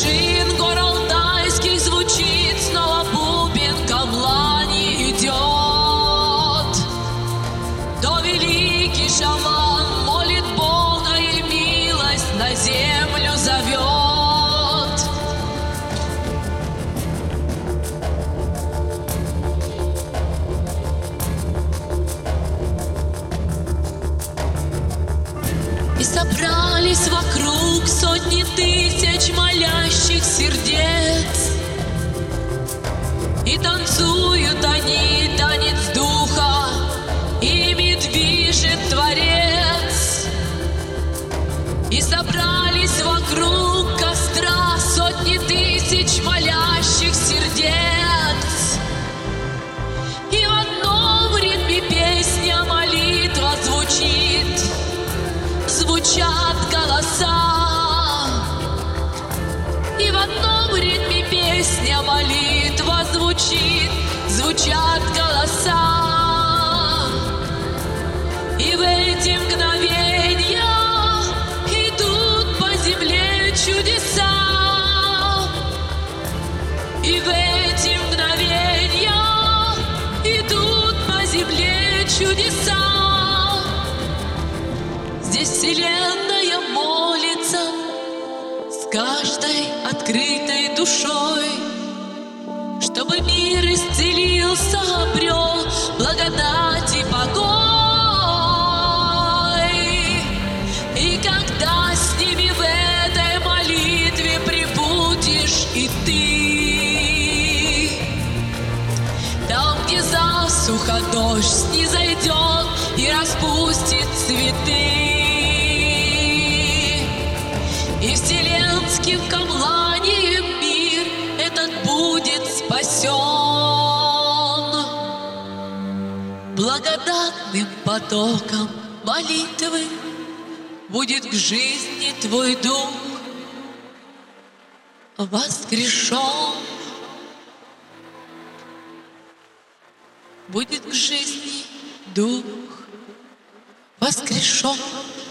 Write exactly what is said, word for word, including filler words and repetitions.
вершин гор алтайских звучит снова бубен, камлани идет. То великий шаман молит Бога и милость на землю зовет. И собрались вокруг сотни тысяч молящих сердец, и танцуют они танец духа, ими движет Творец. И собрались вокруг костра сотни тысяч молящих сердец, и в одном ритме песня молитва звучит, звучат голоса. И в одном ритме песня молитва звучит, звучат голоса. И в эти мгновения идут по земле чудеса. И в эти мгновения идут по земле чудеса. Здесь вселенная молится с каждой открытой душой, чтобы мир исцелился, обрел благодать и покой. И когда с ними в этой молитве прибудешь и ты, там, где засуха, дождь снизойдет и распустит цветы, и вселенским камланием мир этот будет спасен. Благодатным потоком молитвы будет к жизни твой дух воскрешен. Будет к жизни дух воскрешен.